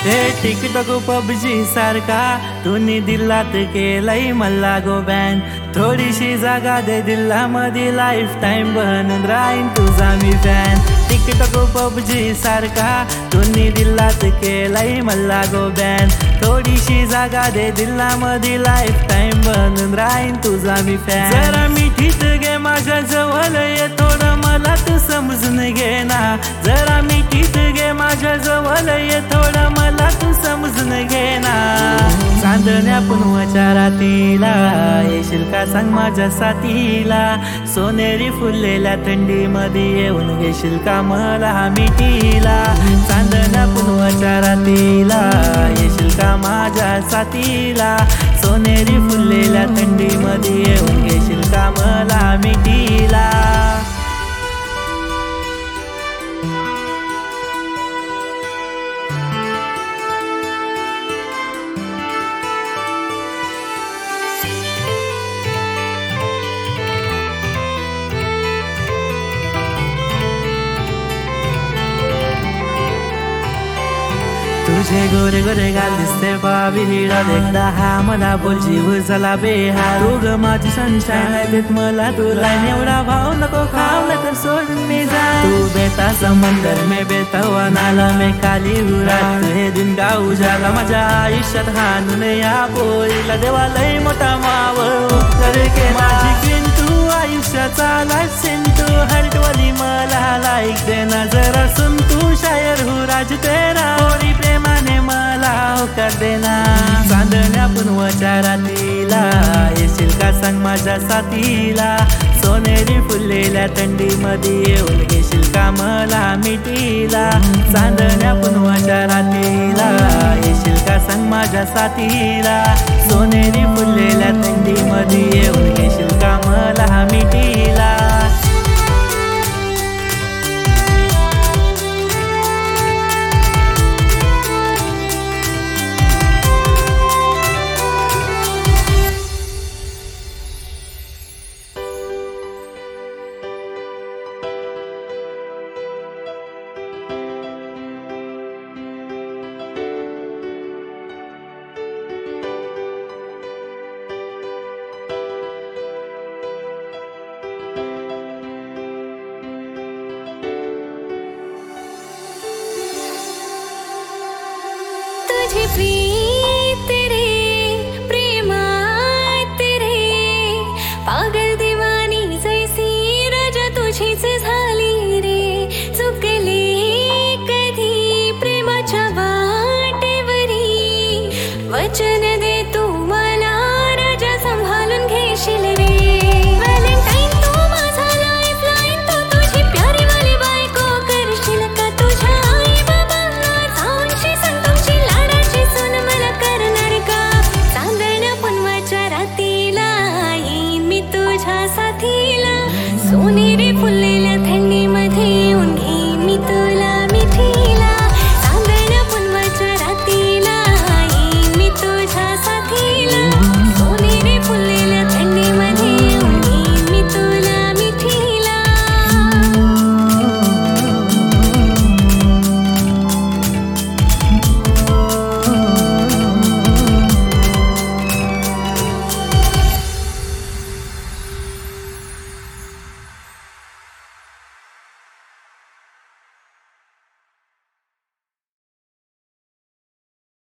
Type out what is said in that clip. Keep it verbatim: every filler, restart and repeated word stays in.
हे TikTok PUBG सारखा तुम्ही दिलात केलंय मला गो बॅन. थोडीशी जागा दे दिल्लामध्ये लाईफ टाइम बनून राहीन तुझा मी फॅन. टिकटॉक पबजी सारखा तुम्ही दिलात केलंय मला गो बॅन. थोडीशी जागा दे दिल्लामध्ये लाईफ टाइम बनून राहीन तुझा मी फॅन. जरा मिठीत घे माझ्या जवळ ये थोडं मला तू समजून घे ना. जरा मिठीत घे माझ्या जवळ ये थोडं मला तू समजून घे ना. चांदण्या पुनवाच्या रातीला येशील का सांग माझ्या साथीला. सोनेरी फुललेल्या थंडीमध्ये येऊन घेशील का मला मिठीला. चांदण्या पुनवाच्या रातीला येशील का माझ्या साथीला. सोनेरी फुललेल्या थंडीमध्ये येऊन घेशील का मला मिठीला. तुझे गोरे गोरे गाल दिसते बाबी हिडा देखता हा मला बोल जीव झाला बेहाल. तू ग माझी सनशाईन आहे देत मला तुला एवढा भाव नको खाऊ नाही तर सोडून मी जाय. तू बेता समंदर में बेतवा नाला में काली हुरा. हे दिन गाऊ झाला माझ्या आयुष्यात हाणून या पोरीला देवा लय मोठा माव करके माझी किंतु आयुष्याचा लाईन तू हर्टवाली मला लाईक देना. जरा सुन तू शायर हूँ राज तेरा थोडी प्रेमाने मला होकार देना. चांदण्या पुनवाच्या रातीला येशील का सांग माझ्या साथीला. सोनेरी फुललेल्या थंडीमध्ये येऊन घेशील का मला मिठीला. चांदण्या पुनवाच्या रातीला येशील का सांग माझ्या साथीला. सोनेरी फुललेल्या थंडीमध्ये येऊन घेशील का मला मिठीला. तुझे प्रिय